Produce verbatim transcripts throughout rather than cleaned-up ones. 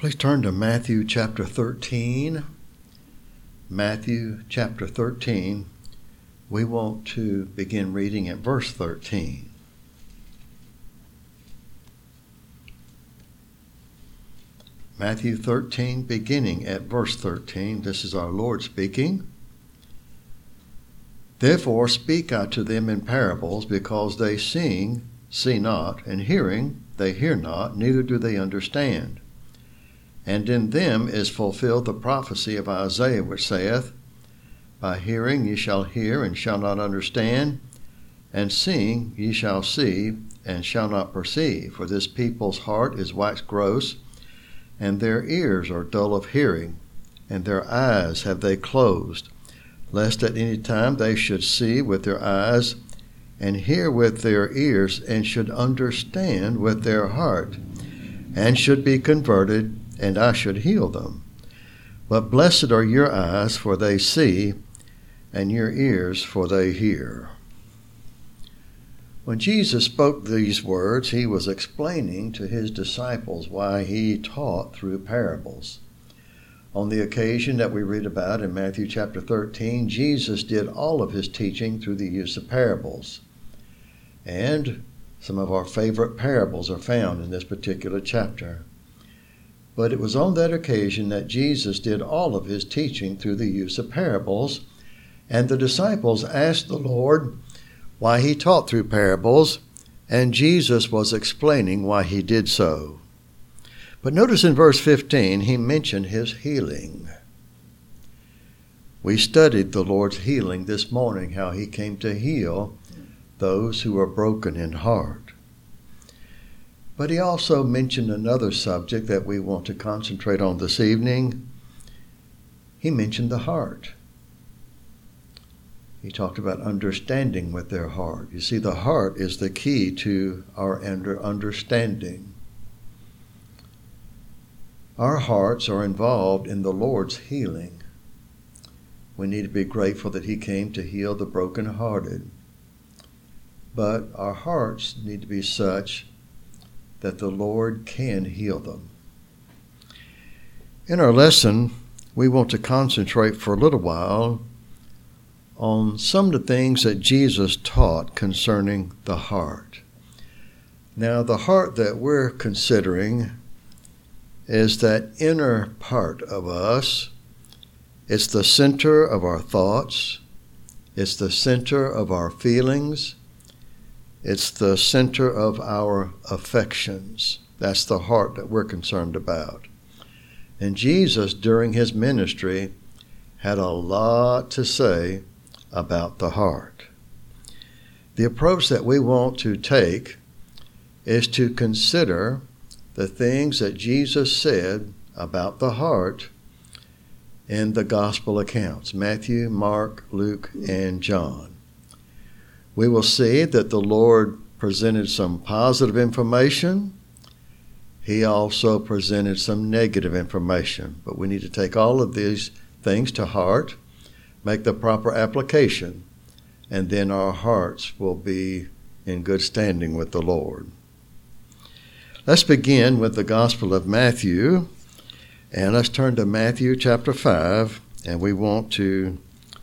Please turn to Matthew chapter thirteen. Matthew chapter thirteen. We want to begin reading at verse thirteen. Matthew thirteen, beginning at verse thirteen. This is our Lord speaking. Therefore speak I to them in parables, because they seeing, see not, and hearing, they hear not, neither do they understand. And in them is fulfilled the prophecy of Isaiah, which saith, By hearing ye shall hear, and shall not understand, and seeing ye shall see, and shall not perceive. For this people's heart is waxed gross, and their ears are dull of hearing, and their eyes have they closed, lest at any time they should see with their eyes, and hear with their ears, and should understand with their heart, and should be converted, and I should heal them. But blessed are your eyes, for they see, and your ears, for they hear. When Jesus spoke these words, he was explaining to his disciples why he taught through parables. On the occasion that we read about in Matthew chapter thirteen, Jesus did all of his teaching through the use of parables. And some of our favorite parables are found in this particular chapter. But it was on that occasion that Jesus did all of his teaching through the use of parables, and the disciples asked the Lord why he taught through parables, and Jesus was explaining why he did so. But notice in verse fifteen, he mentioned his healing. We studied the Lord's healing this morning, how he came to heal those who are broken in heart. But he also mentioned another subject that we want to concentrate on this evening. He mentioned the heart. He talked about understanding with their heart. You see, the heart is the key to our understanding. Our hearts are involved in the Lord's healing. We need to be grateful that he came to heal the brokenhearted. But our hearts need to be such that the Lord can heal them. In our lesson, we want to concentrate for a little while on some of the things that Jesus taught concerning the heart. Now, the heart that we're considering is that inner part of us. It's the center of our thoughts. It's the center of our feelings. It's the center of our affections. That's the heart that we're concerned about. And Jesus, during his ministry, had a lot to say about the heart. The approach that we want to take is to consider the things that Jesus said about the heart in the gospel accounts, Matthew, Mark, Luke, and John. We will see that the Lord presented some positive information. He also presented some negative information. But we need to take all of these things to heart, make the proper application, and then our hearts will be in good standing with the Lord. Let's begin with the Gospel of Matthew, and let's turn to Matthew chapter five, and we want to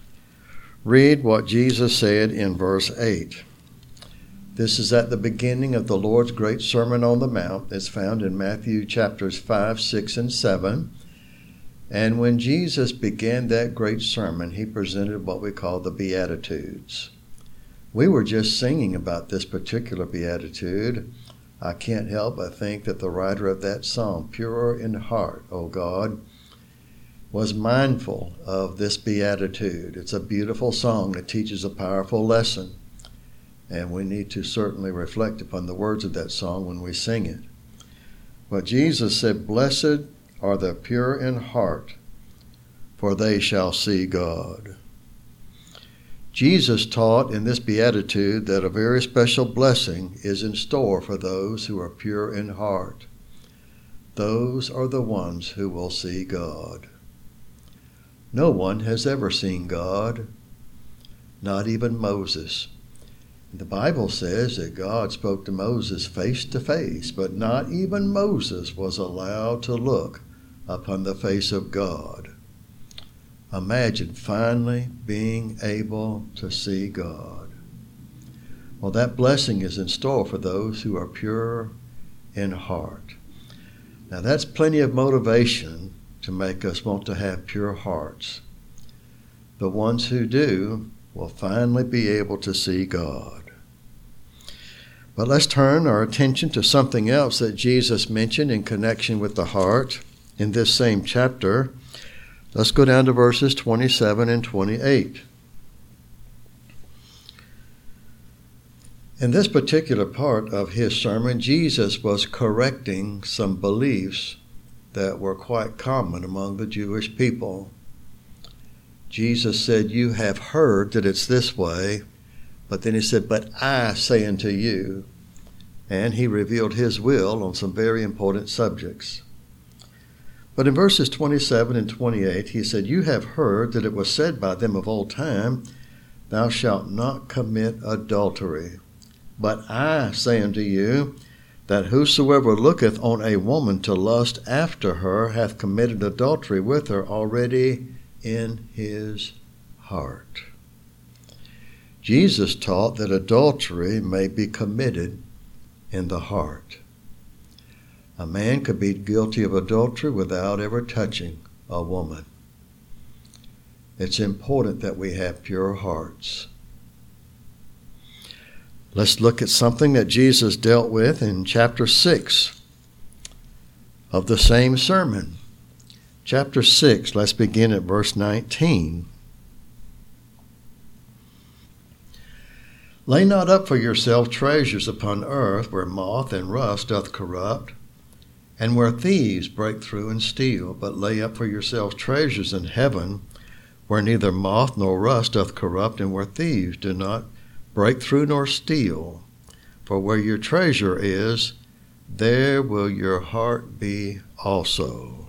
read what Jesus said in verse eight. This is at the beginning of the Lord's great Sermon on the Mount. It's found in Matthew chapters five, six, and seven. And when Jesus began that great sermon, he presented what we call the Beatitudes. We were just singing about this particular Beatitude. I can't help but think that the writer of that song, Pure in Heart, O God, was mindful of this beatitude. It's a beautiful song that teaches a powerful lesson, and we need to certainly reflect upon the words of that song when we sing it. But Jesus said, Blessed are the pure in heart, for they shall see God. Jesus taught in this beatitude that a very special blessing is in store for those who are pure in heart. Those are the ones who will see God. No one has ever seen God, not even Moses. The Bible says that God spoke to Moses face to face, but not even Moses was allowed to look upon the face of God. Imagine finally being able to see God. Well, that blessing is in store for those who are pure in heart. Now, that's plenty of motivation to make us want to have pure hearts. The ones who do will finally be able to see God. But let's turn our attention to something else that Jesus mentioned in connection with the heart in this same chapter. Let's go down to verses twenty-seven and twenty-eight. In this particular part of his sermon, Jesus was correcting some beliefs that were quite common among the Jewish people. Jesus said, "You have heard that it's this way," but then he said, "But I say unto you," and he revealed his will on some very important subjects. But in verses twenty-seven and twenty-eight, he said, "You have heard that it was said by them of old time, Thou shalt not commit adultery. But I say unto you, that whosoever looketh on a woman to lust after her hath committed adultery with her already in his heart." Jesus taught that adultery may be committed in the heart. A man could be guilty of adultery without ever touching a woman. It's important that we have pure hearts. Let's look at something that Jesus dealt with in chapter six of the same sermon. Chapter six, let's begin at verse nineteen. "Lay not up for yourself treasures upon earth, where moth and rust doth corrupt, and where thieves break through and steal. But lay up for yourselves treasures in heaven, where neither moth nor rust doth corrupt, and where thieves do not break through nor steal. For where your treasure is, there will your heart be also."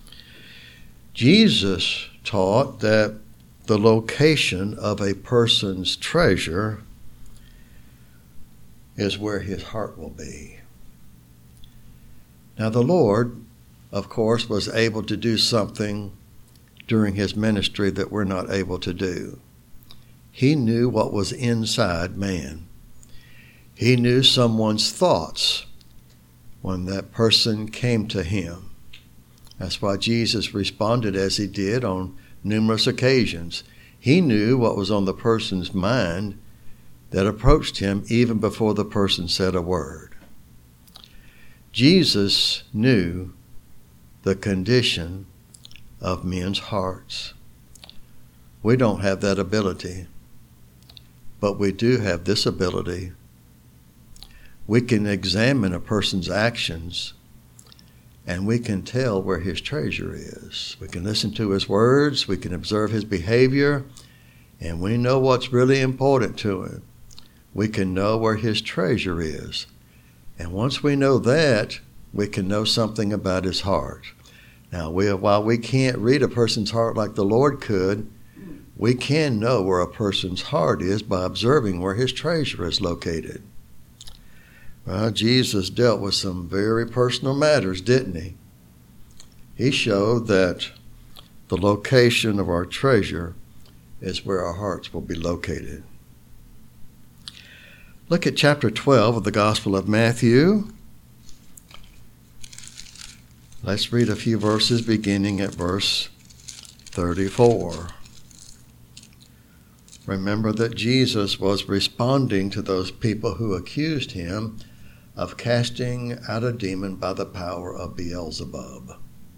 Jesus taught that the location of a person's treasure is where his heart will be. Now, the Lord, of course, was able to do something during his ministry that we're not able to do. He knew what was inside man. He knew someone's thoughts when that person came to him. That's why Jesus responded as he did on numerous occasions. He knew what was on the person's mind that approached him even before the person said a word. Jesus knew the condition of men's hearts. We don't have that ability, but we do have this ability. We can examine a person's actions, and we can tell where his treasure is. We can listen to his words, we can observe his behavior, and we know what's really important to him. We can know where his treasure is. And once we know that, we can know something about his heart. Now, we, while we can't read a person's heart like the Lord could, we can know where a person's heart is by observing where his treasure is located. Well, Jesus dealt with some very personal matters, didn't he? He showed that the location of our treasure is where our hearts will be located. Look at chapter twelve of the Gospel of Matthew. Let's read a few verses beginning at verse thirty-four. Remember that Jesus was responding to those people who accused him of casting out a demon by the power of Beelzebub.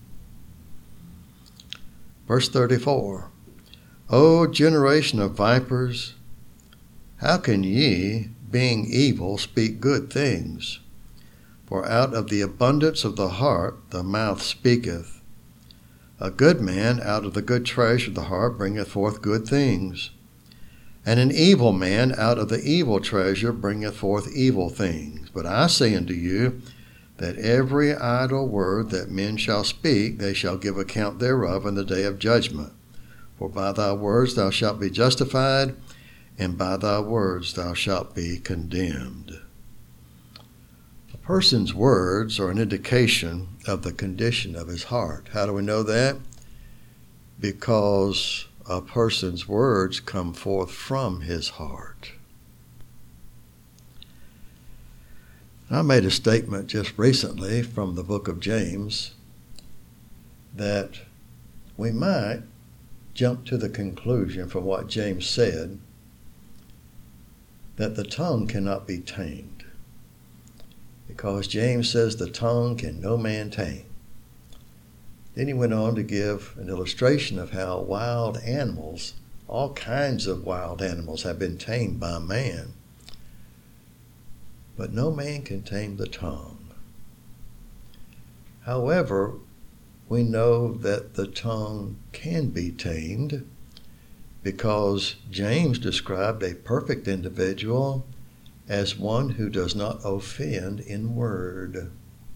Verse thirty-four. "O generation of vipers, how can ye, being evil, speak good things? For out of the abundance of the heart the mouth speaketh. A good man out of the good treasure of the heart bringeth forth good things, and an evil man out of the evil treasure bringeth forth evil things. But I say unto you, that every idle word that men shall speak, they shall give account thereof in the day of judgment. For by thy words thou shalt be justified, and by thy words thou shalt be condemned." person's words are an indication of the condition of his heart. How do we know that? Because a person's words come forth from his heart. I made a statement just recently from the book of James that we might jump to the conclusion from what James said that the tongue cannot be tamed. Because James says the tongue can no man tame. Then he went on to give an illustration of how wild animals, all kinds of wild animals, have been tamed by man. But no man can tame the tongue. However, we know that the tongue can be tamed because James described a perfect individual as one who does not offend in word.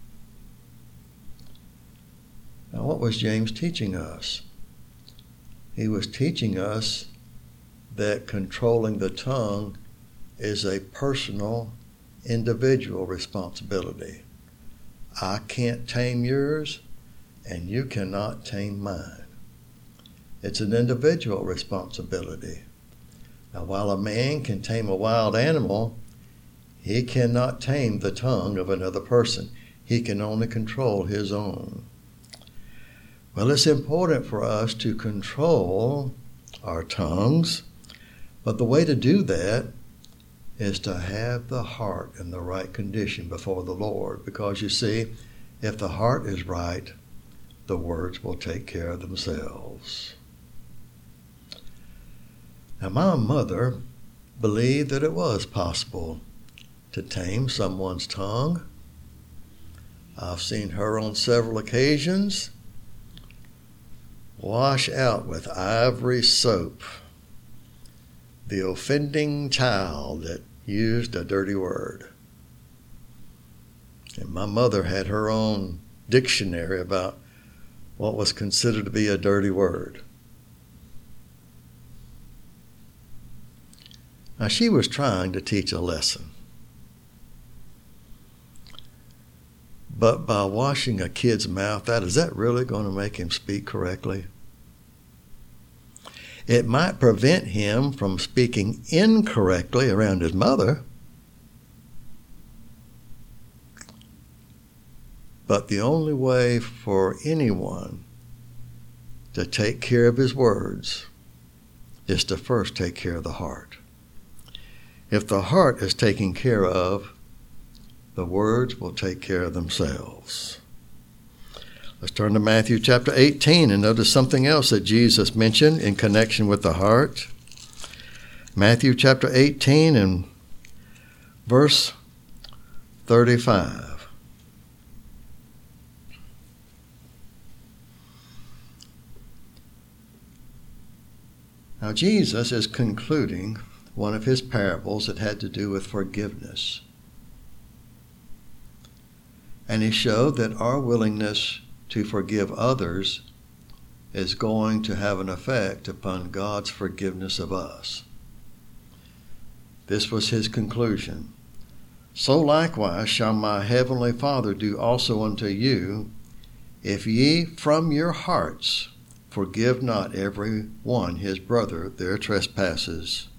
Now, what was James teaching us? He was teaching us that controlling the tongue is a personal, individual responsibility. I can't tame yours, and you cannot tame mine. It's an individual responsibility. Now, while a man can tame a wild animal, he cannot tame the tongue of another person. He can only control his own. Well, it's important for us to control our tongues, but the way to do that is to have the heart in the right condition before the Lord. Because you see, if the heart is right, the words will take care of themselves. Now, my mother believed that it was possible to tame someone's tongue. I've seen her on several occasions wash out with ivory soap the offending child that used a dirty word. And my mother had her own dictionary about what was considered to be a dirty word. Now, she was trying to teach a lesson. But by washing a kid's mouth out, is that really going to make him speak correctly? It might prevent him from speaking incorrectly around his mother. But the only way for anyone to take care of his words is to first take care of the heart. If the heart is taken care of, the words will take care of themselves. Let's turn to Matthew chapter eighteen and notice something else that Jesus mentioned in connection with the heart. Matthew chapter eighteen and verse thirty-five. Now, Jesus is concluding one of his parables that had to do with forgiveness. And he showed that our willingness to forgive others is going to have an effect upon God's forgiveness of us. This was his conclusion. So likewise shall my heavenly Father do also unto you, if ye from your hearts forgive not every one his brother their trespasses.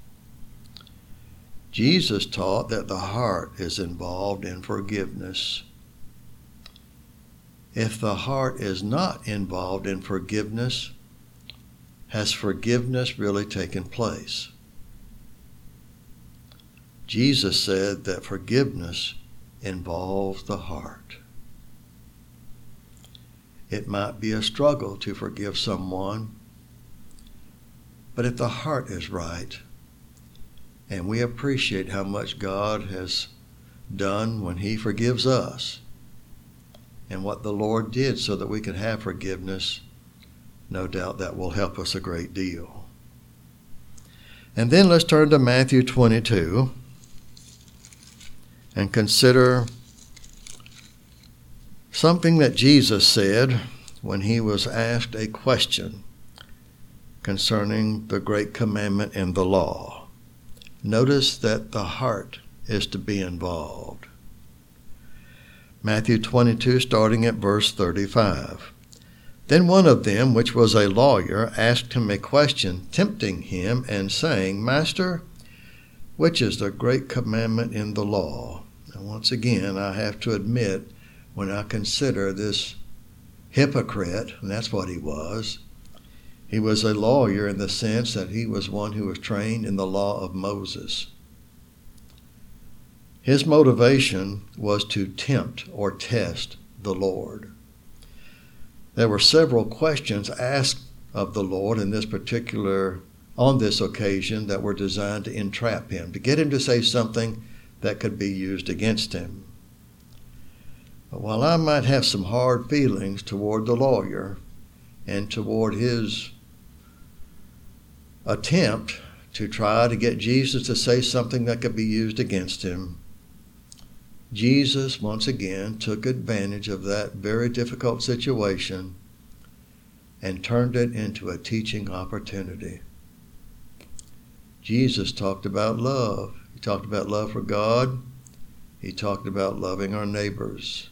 Jesus taught that the heart is involved in forgiveness. If the heart is not involved in forgiveness, has forgiveness really taken place? Jesus said that forgiveness involves the heart. It might be a struggle to forgive someone, but if the heart is right, and we appreciate how much God has done when he forgives us, and what the Lord did so that we could have forgiveness, no doubt that will help us a great deal. And then let's turn to Matthew twenty-two and consider something that Jesus said when he was asked a question concerning the great commandment in the law. Notice that the heart is to be involved. Matthew twenty-two, starting at verse thirty-five. Then one of them, which was a lawyer, asked him a question, tempting him, and saying, Master, which is the great commandment in the law? And once again, I have to admit, when I consider this hypocrite, and that's what he was, he was a lawyer in the sense that he was one who was trained in the law of Moses. His motivation was to tempt or test the Lord. There were several questions asked of the Lord in this particular, on this occasion, that were designed to entrap him, to get him to say something that could be used against him. But while I might have some hard feelings toward the lawyer and toward his attempt to try to get Jesus to say something that could be used against him, Jesus once again took advantage of that very difficult situation and turned it into a teaching opportunity. Jesus talked about love. He talked about love for God. He talked about loving our neighbors.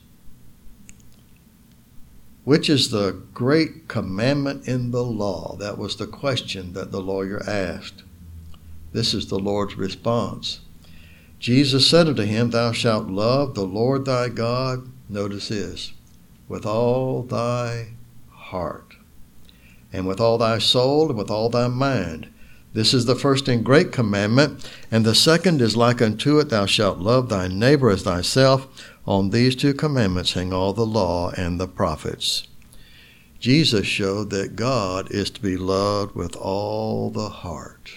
Which is the great commandment in the law? That was the question that the lawyer asked. This is the Lord's response. Jesus said unto him, Thou shalt love the Lord thy God, notice this, with all thy heart, and with all thy soul, and with all thy mind. This is the first and great commandment, and the second is like unto it, Thou shalt love thy neighbor as thyself. On these two commandments hang all the law and the prophets. Jesus showed that God is to be loved with all the heart.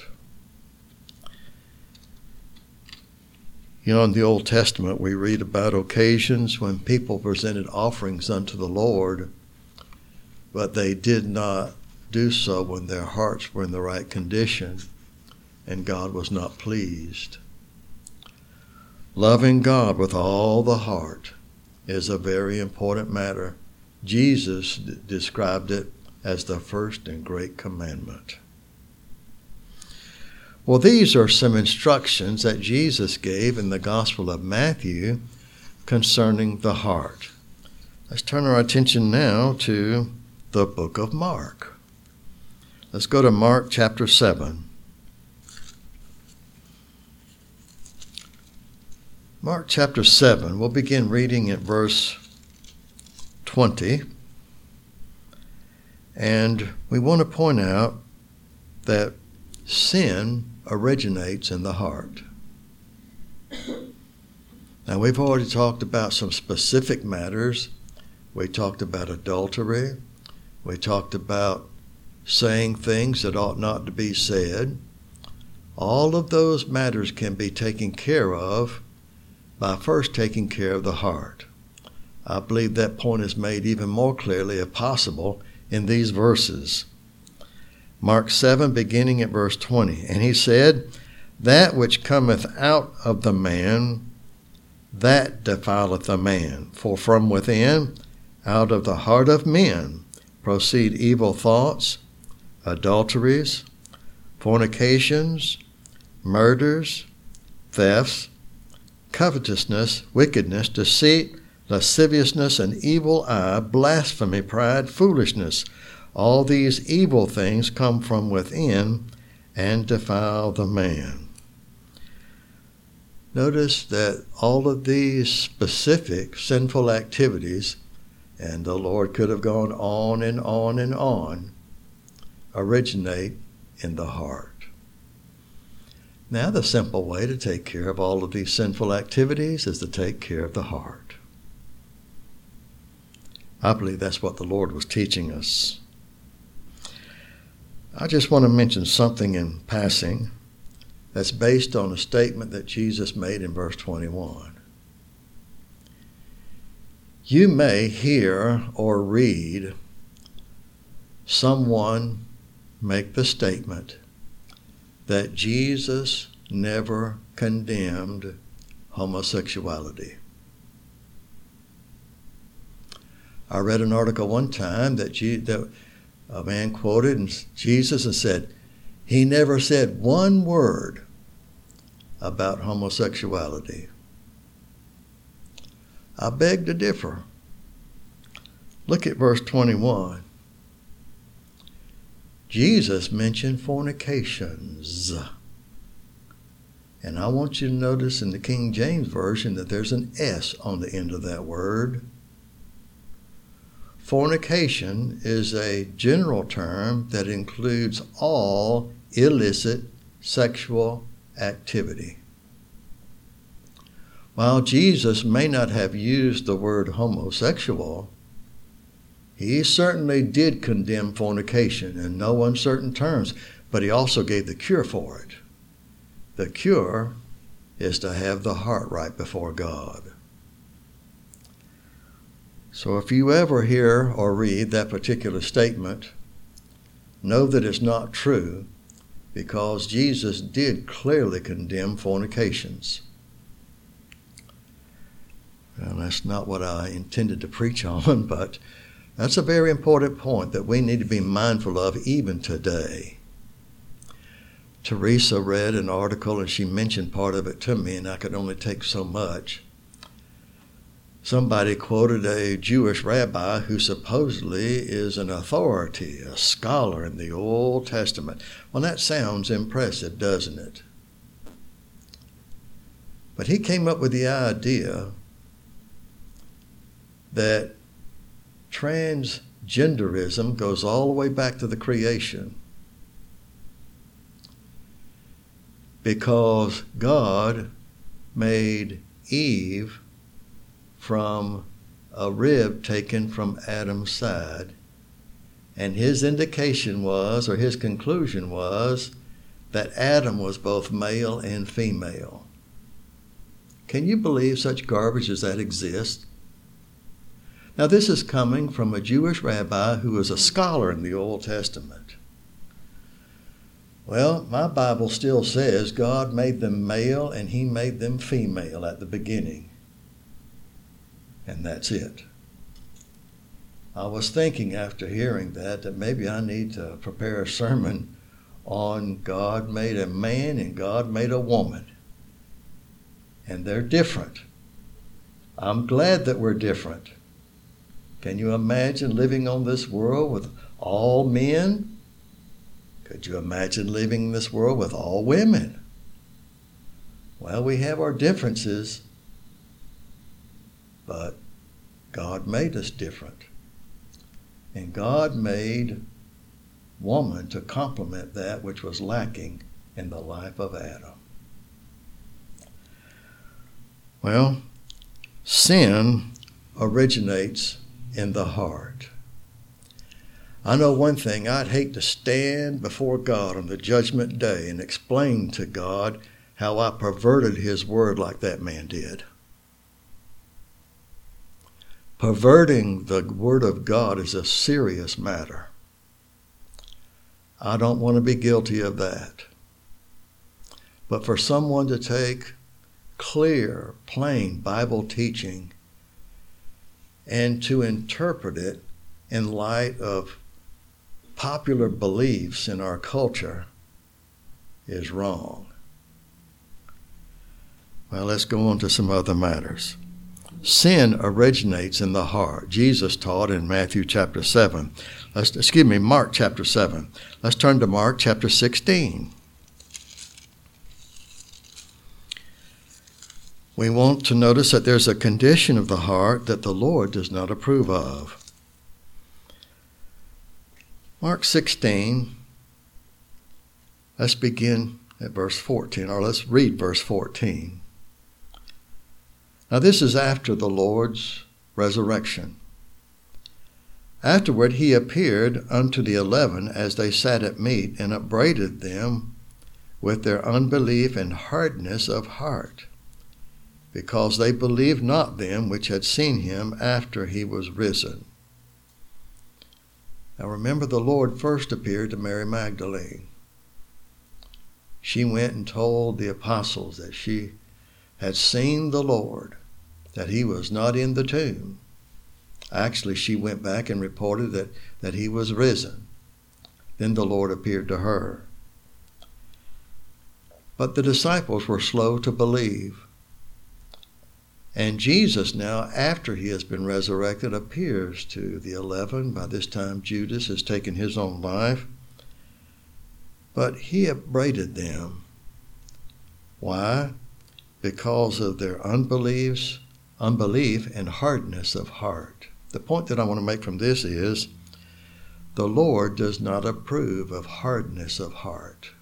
You know, in the Old Testament, we read about occasions when people presented offerings unto the Lord, but they did not do so when their hearts were in the right condition, and God was not pleased. Loving God with all the heart is a very important matter. Jesus d- described it as the first and great commandment. Well, these are some instructions that Jesus gave in the Gospel of Matthew concerning the heart. Let's turn our attention now to the book of Mark. Let's go to Mark chapter seven. Mark chapter seven, we'll begin reading at verse twenty. And we want to point out that sin originates in the heart. Now, we've already talked about some specific matters. We talked about adultery. We talked about saying things that ought not to be said. All of those matters can be taken care of by first taking care of the heart. I believe that point is made even more clearly, if possible, in these verses. Mark seven, beginning at verse twenty. And he said, That which cometh out of the man, that defileth a man. For from within, out of the heart of men, proceed evil thoughts, adulteries, fornications, murders, thefts, covetousness, wickedness, deceit, lasciviousness, an evil eye, blasphemy, pride, foolishness. All these evil things come from within and defile the man. Notice that all of these specific sinful activities, and the Lord could have gone on and on and on, originate in the heart. Now, the simple way to take care of all of these sinful activities is to take care of the heart. I believe that's what the Lord was teaching us. I just want to mention something in passing that's based on a statement that Jesus made in verse twenty-one. You may hear or read someone make the statement that Jesus never condemned homosexuality. I read an article one time that, G- that a man quoted Jesus and said, he never said one word about homosexuality. I beg to differ. Look at verse twenty-one. Jesus mentioned fornications. And I want you to notice in the King James Version that there's an S on the end of that word. Fornication is a general term that includes all illicit sexual activity. While Jesus may not have used the word homosexual, he certainly did condemn fornication in no uncertain terms, but he also gave the cure for it. The cure is to have the heart right before God. So if you ever hear or read that particular statement, know that it's not true, because Jesus did clearly condemn fornications. Well, that's not what I intended to preach on, but that's a very important point that we need to be mindful of even today. Teresa read an article and she mentioned part of it to me, and I could only take so much. Somebody quoted a Jewish rabbi who supposedly is an authority, a scholar in the Old Testament. Well, that sounds impressive, doesn't it? But he came up with the idea that transgenderism goes all the way back to the creation, because God made Eve from a rib taken from Adam's side, and his indication was, or his conclusion was, that Adam was both male and female. Can you believe such garbage as that exists? Now, this is coming from a Jewish rabbi who is a scholar in the Old Testament. Well, my Bible still says God made them male and he made them female at the beginning. And that's it. I was thinking after hearing that that maybe I need to prepare a sermon on God made a man and God made a woman. And they're different. I'm glad that we're different. Can you imagine living on this world with all men? Could you imagine living in this world with all women? Well, we have our differences, but God made us different. And God made woman to complement that which was lacking in the life of Adam. Well, sin originates in the heart. I know one thing, I'd hate to stand before God on the judgment day and explain to God how I perverted his word like that man did. Perverting the word of God is a serious matter. I don't want to be guilty of that. But for someone to take clear, plain Bible teaching and to interpret it in light of popular beliefs in our culture is wrong. Well, let's go on to some other matters. Sin originates in the heart. Jesus taught in Matthew chapter seven. Let's, excuse me, Mark chapter seven. Let's turn to Mark chapter sixteen. We want to notice that there's a condition of the heart that the Lord does not approve of. Mark sixteen, let's begin at verse fourteen, or let's read verse fourteen. Now this is after the Lord's resurrection. Afterward he appeared unto the eleven as they sat at meat, and upbraided them with their unbelief and hardness of heart, because they believed not them which had seen him after he was risen. Now remember, the Lord first appeared to Mary Magdalene. She went and told the apostles that she had seen the Lord, that he was not in the tomb. Actually, she went back and reported that, that he was risen. Then the Lord appeared to her. But the disciples were slow to believe. And Jesus now, after he has been resurrected, appears to the eleven. By this time, Judas has taken his own life. But he upbraided them. Why? Because of their unbeliefs, unbelief and hardness of heart. The point that I want to make from this is, the Lord does not approve of hardness of heart.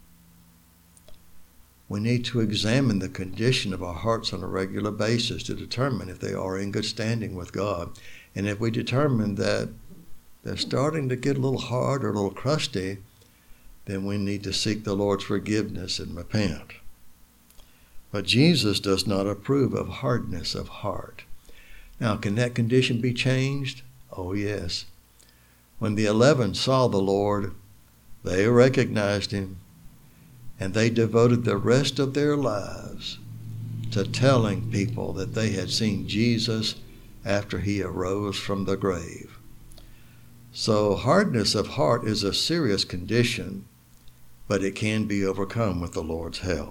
We need to examine the condition of our hearts on a regular basis to determine if they are in good standing with God. And if we determine that they're starting to get a little hard or a little crusty, then we need to seek the Lord's forgiveness and repent. But Jesus does not approve of hardness of heart. Now, can that condition be changed? Oh, yes. When the eleven saw the Lord, they recognized him, and they devoted the rest of their lives to telling people that they had seen Jesus after he arose from the grave. So hardness of heart is a serious condition, but it can be overcome with the Lord's help.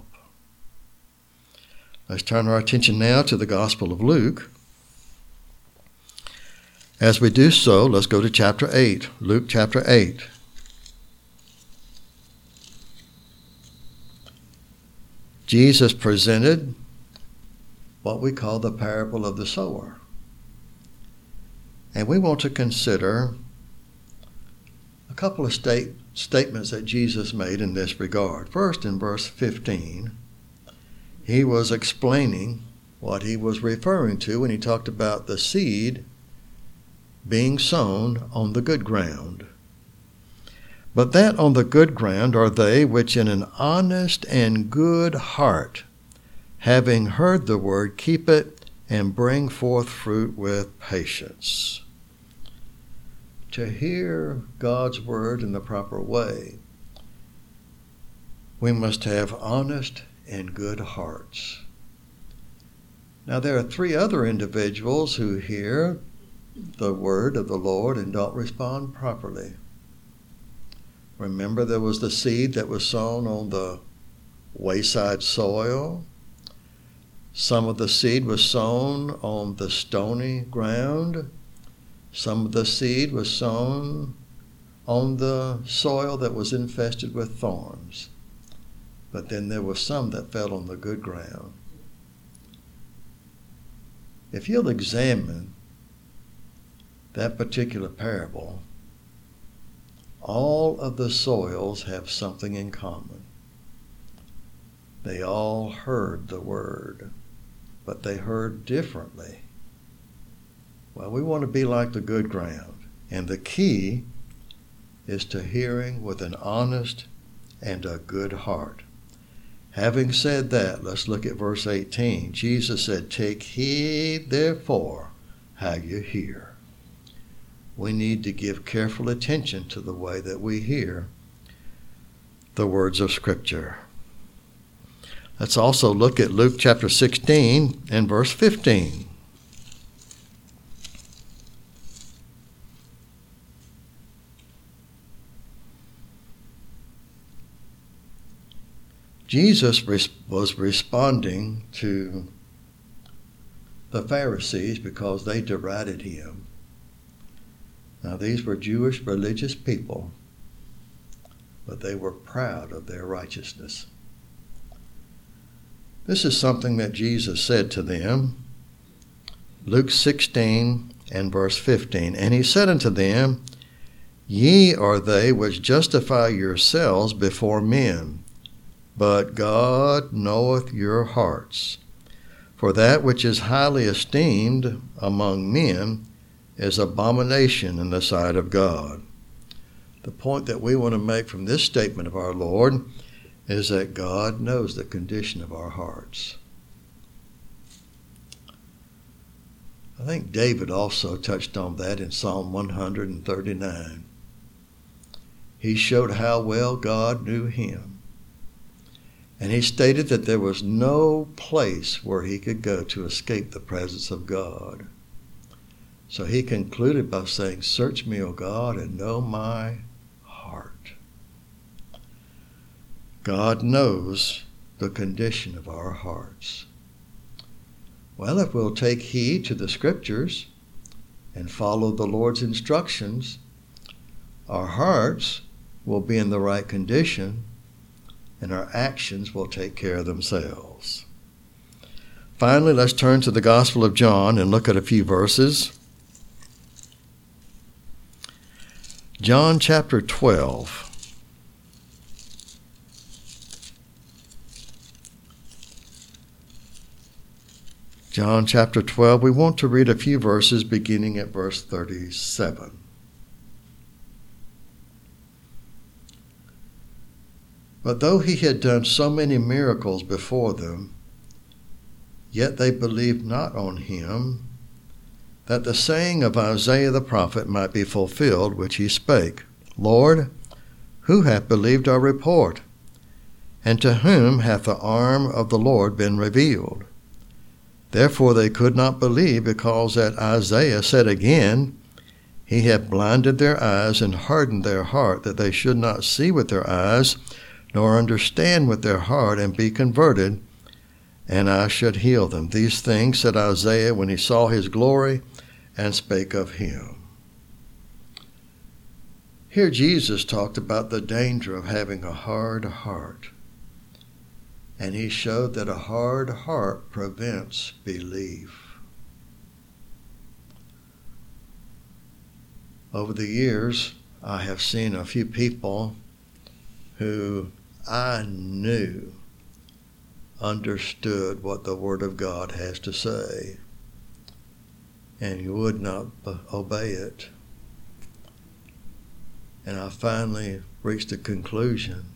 Let's turn our attention now to the Gospel of Luke. As we do so, let's go to chapter eight, Luke chapter eight. Jesus presented what we call the parable of the sower. And we want to consider a couple of state, statements that Jesus made in this regard. First, in verse fifteen, he was explaining what he was referring to when he talked about the seed being sown on the good ground. But that on the good ground are they which in an honest and good heart, having heard the word, keep it and bring forth fruit with patience. To hear God's word in the proper way, we must have honest and good hearts. Now, there are three other individuals who hear the word of the Lord and don't respond properly. Remember, there was the seed that was sown on the wayside soil. Some of the seed was sown on the stony ground. Some of the seed was sown on the soil that was infested with thorns. But then there was some that fell on the good ground. If you'll examine that particular parable, all of the soils have something in common. They all heard the word, but they heard differently. Well, we want to be like the good ground, and the key is to hearing with an honest and a good heart. Having said that, let's look at verse eighteen. Jesus said, "Take heed, therefore, how you hear." We need to give careful attention to the way that we hear the words of Scripture. Let's also look at Luke chapter sixteen and verse fifteen. Jesus was responding to the Pharisees because they derided him. Now, these were Jewish religious people, but they were proud of their righteousness. This is something that Jesus said to them. Luke sixteen and verse fifteen. "And he said unto them, Ye are they which justify yourselves before men, but God knoweth your hearts. For that which is highly esteemed among men is abomination in the sight of God." The point that we want to make from this statement of our Lord is that God knows the condition of our hearts. I think David also touched on that in Psalm one thirty-nine. He showed how well God knew him. And he stated that there was no place where he could go to escape the presence of God. So he concluded by saying, "Search me, O God, and know my heart." God knows the condition of our hearts. Well, if we'll take heed to the Scriptures and follow the Lord's instructions, our hearts will be in the right condition and our actions will take care of themselves. Finally, let's turn to the Gospel of John and look at a few verses. John chapter twelve. John chapter twelve, we want to read a few verses beginning at verse thirty-seven. But though he had done so many miracles before them, yet they believed not on him, that the saying of Isaiah the prophet might be fulfilled, which he spake, Lord, who hath believed our report? And to whom hath the arm of the Lord been revealed? Therefore they could not believe, because that Isaiah said again, He hath blinded their eyes and hardened their heart, that they should not see with their eyes, nor understand with their heart, and be converted, and I should heal them. These things said Isaiah when he saw his glory, and spake of him. Here Jesus talked about the danger of having a hard heart. And he showed that a hard heart prevents belief. Over the years, I have seen a few people who I knew understood what the Word of God has to say, and you would not obey it. And I finally reached a conclusion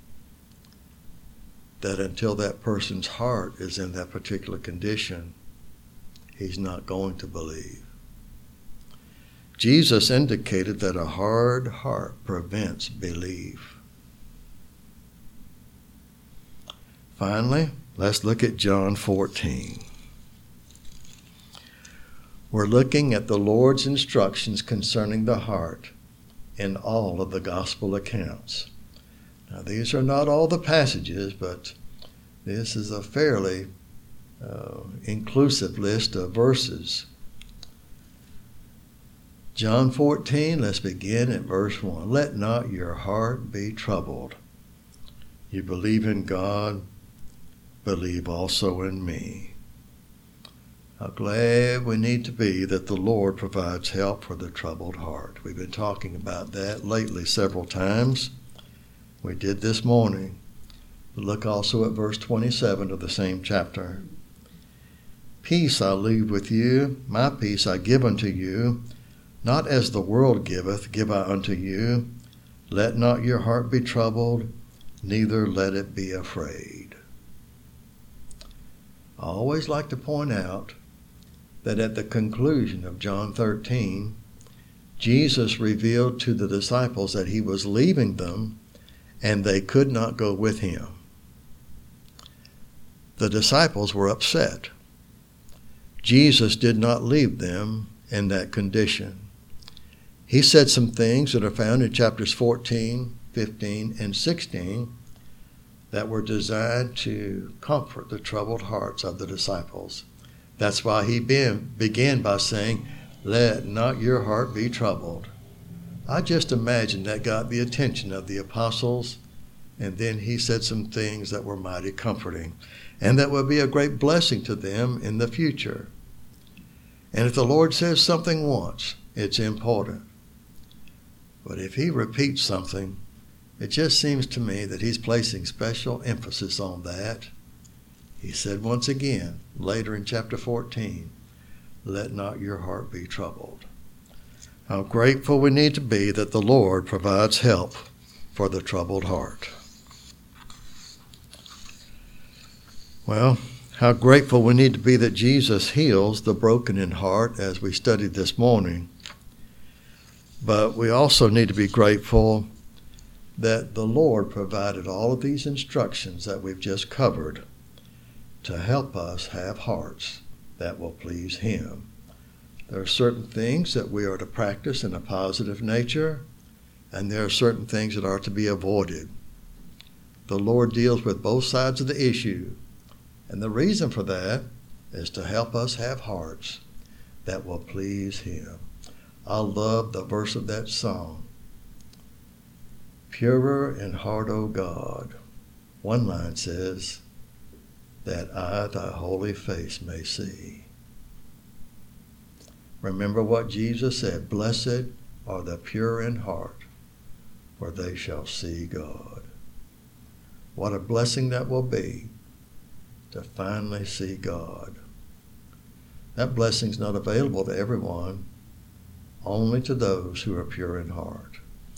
that until that person's heart is in that particular condition, he's not going to believe. Jesus indicated that a hard heart prevents belief. Finally, let's look at John fourteen. We're looking at the Lord's instructions concerning the heart in all of the gospel accounts. Now, these are not all the passages, but this is a fairly uh, inclusive list of verses. John fourteen, let's begin at verse one. Let not your heart be troubled. You believe in God, believe also in me. How glad we need to be that the Lord provides help for the troubled heart. We've been talking about that lately several times. We did this morning. Look also at verse twenty-seven of the same chapter. Peace I leave with you, my peace I give unto you. Not as the world giveth, give I unto you. Let not your heart be troubled, neither let it be afraid. I always like to point out that at the conclusion of John thirteen, Jesus revealed to the disciples that he was leaving them and they could not go with him. The disciples were upset. Jesus did not leave them in that condition. He said some things that are found in chapters fourteen, fifteen, and sixteen that were designed to comfort the troubled hearts of the disciples. That's why he been, began by saying, let not your heart be troubled. I just imagine that got the attention of the apostles, and then he said some things that were mighty comforting, and that would be a great blessing to them in the future. And if the Lord says something once, it's important. But if he repeats something, it just seems to me that he's placing special emphasis on that. He said once again, later in chapter fourteen, let not your heart be troubled. How grateful we need to be that the Lord provides help for the troubled heart. Well, how grateful we need to be that Jesus heals the broken in heart, as we studied this morning. But we also need to be grateful that the Lord provided all of these instructions that we've just covered to help us have hearts that will please him. There are certain things that we are to practice in a positive nature, and there are certain things that are to be avoided. The Lord deals with both sides of the issue, and the reason for that is to help us have hearts that will please him. I love the verse of that song. Purer in heart, O God. One line says, that I thy holy face may see. Remember what Jesus said, blessed are the pure in heart, for they shall see God. What a blessing that will be to finally see God. That blessing's not available to everyone, only to those who are pure in heart.